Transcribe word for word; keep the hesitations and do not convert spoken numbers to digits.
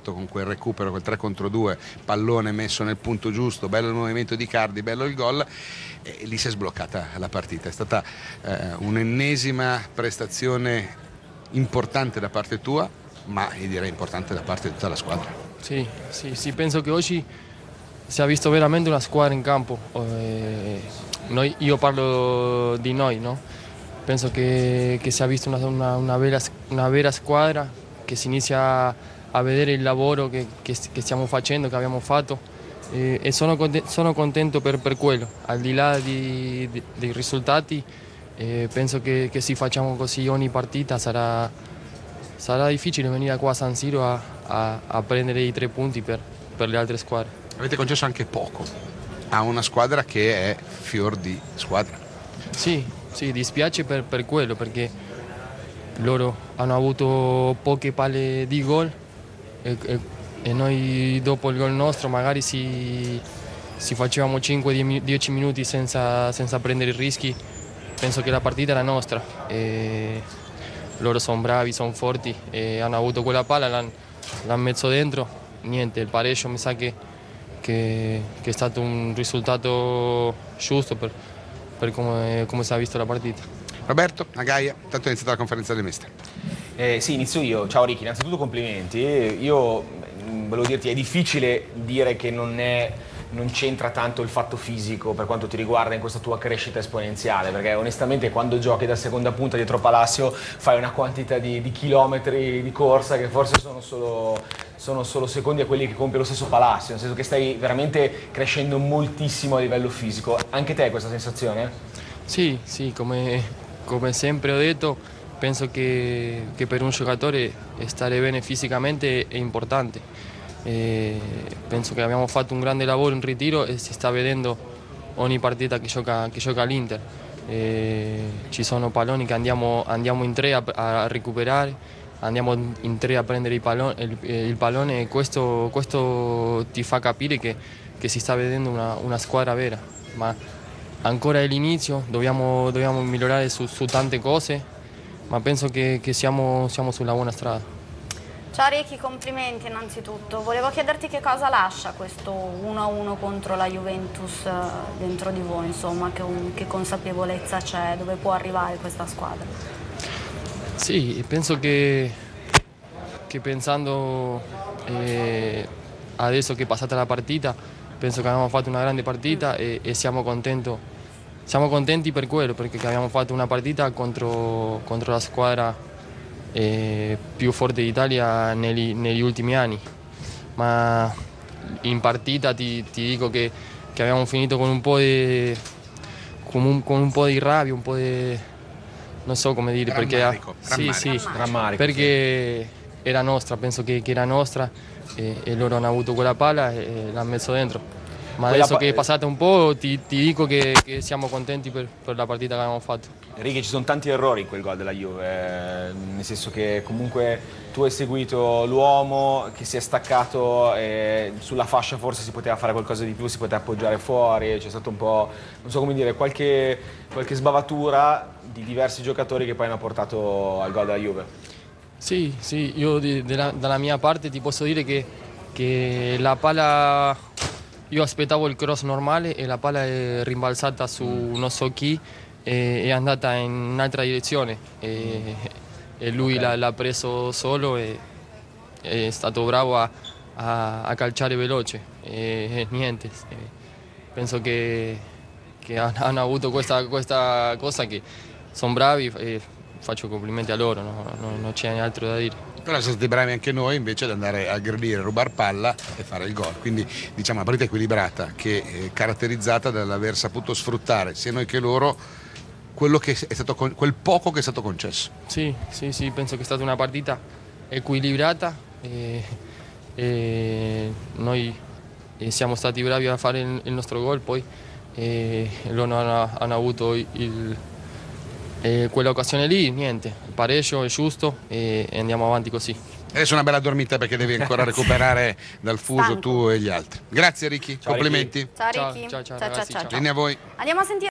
con quel recupero, quel tre contro due, pallone messo nel punto giusto, bello il movimento di Cardi, bello il gol, e lì si è sbloccata la partita. È stata eh, un'ennesima prestazione importante da parte tua, ma io direi importante da parte di tutta la squadra. Sì, sì, sì, penso che oggi si è visto veramente una squadra in campo. Eh, noi, io parlo di noi, no? Penso che, che si è visto una, una, una, vera, una vera squadra, che si inizia a vedere il lavoro che, che, che stiamo facendo, che abbiamo fatto, eh, e sono, sono contento per, per quello. Al di là di, di, dei risultati, eh, penso che, che se facciamo così ogni partita sarà, sarà difficile venire qua a San Siro a, a, a prendere i tre punti per, per le altre squadre. Avete concesso anche poco a una squadra che è fior di squadra. Sì, sì, dispiace per, per quello, perché loro hanno avuto poche palle di gol e, e, e noi dopo il gol nostro magari si, si facevamo cinque dieci minuti senza, senza prendere rischi. Penso che la partita era nostra e loro sono bravi, sono forti e hanno avuto quella palla, l'hanno l'han messo dentro. Niente, il pareggio mi sa che, che, che è stato un risultato giusto per, per come, come si è visto la partita. Roberto, a Gaia, tanto è iniziata la conferenza dei mister. Eh, sì, inizio io. Ciao Ricky, innanzitutto complimenti. Io mh, volevo dirti, è difficile dire che non è... non c'entra tanto il fatto fisico per quanto ti riguarda in questa tua crescita esponenziale, perché onestamente quando giochi da seconda punta dietro Palacio fai una quantità di, di chilometri di corsa che forse sono solo, sono solo secondi a quelli che compie lo stesso Palacio, nel senso che stai veramente crescendo moltissimo a livello fisico. Anche te hai questa sensazione? Sì, sì, come, come sempre ho detto, penso che, che per un giocatore stare bene fisicamente è importante. E penso che abbiamo fatto un grande lavoro in ritiro e si sta vedendo ogni partita che gioca, che gioca l'Inter. Ci sono palloni che andiamo, andiamo in tre a, a recuperare, andiamo in tre a prendere il pallone, il, il pallone e questo, questo ti fa capire che, che si sta vedendo una, una squadra vera. Ma ancora è l'inizio, dobbiamo, dobbiamo migliorare su, su tante cose, ma penso che, che siamo, siamo sulla buona strada. Ciao Ricky, complimenti innanzitutto. Volevo chiederti che cosa lascia questo uno a uno contro la Juventus dentro di voi, insomma, che, che consapevolezza c'è, dove può arrivare questa squadra? Sì, penso che, che pensando eh, adesso che è passata la partita, penso che abbiamo fatto una grande partita e, e siamo, contento, siamo contenti per quello, perché abbiamo fatto una partita contro, contro la squadra Eh, più forte d'Italia negli, negli ultimi anni, ma in partita ti, ti dico che, che abbiamo finito con un po' di con un, con un po' di rabbia, un po' di non so come dire, Rammarico, perché sì, sì, Rammarico, perché sì. Era nostra, penso che, che era nostra e, e loro hanno avuto quella palla e l'hanno messo dentro. Ma Quella adesso pa- che è passata un po' ti, ti dico che, che siamo contenti per, per la partita che abbiamo fatto. Righi, ci sono tanti errori in quel gol della Juve, eh, nel senso che comunque tu hai seguito l'uomo che si è staccato e sulla fascia forse si poteva fare qualcosa di più, si poteva appoggiare fuori, c'è stato un po', non so come dire, qualche, qualche sbavatura di diversi giocatori che poi hanno portato al gol della Juve. Sì, sì, io di, della, dalla mia parte ti posso dire che, che la palla, io aspettavo il cross normale e la palla è rimbalzata su non so chi e è andata in un'altra direzione e, e lui okay. l'ha preso solo e è stato bravo a, a, a calciare veloce e, e niente, e penso che, che hanno avuto questa, questa cosa che sono bravi e faccio complimenti a loro, no? non, non c'è altro da dire. Però siamo stati bravi anche noi invece ad andare a aggredire, rubar palla e fare il gol, quindi diciamo una partita equilibrata che è caratterizzata dall'aver saputo sfruttare sia noi che loro quello che è stato, quel poco che è stato concesso. Sì, sì, sì, penso che è stata una partita equilibrata e, e noi siamo stati bravi a fare il, il nostro gol poi e loro hanno, hanno avuto il E quell'occasione lì, niente, il pareggio è giusto e andiamo avanti così. Adesso una bella dormita perché devi ancora recuperare dal fuso Stanco. tu e gli altri. Grazie Ricky, Ciao, complimenti. Ricky. Ciao Ricky. Ciao, ciao, ciao, ciao, ragazzi, ciao, ciao. ciao. Linea a voi. Andiamo a sentire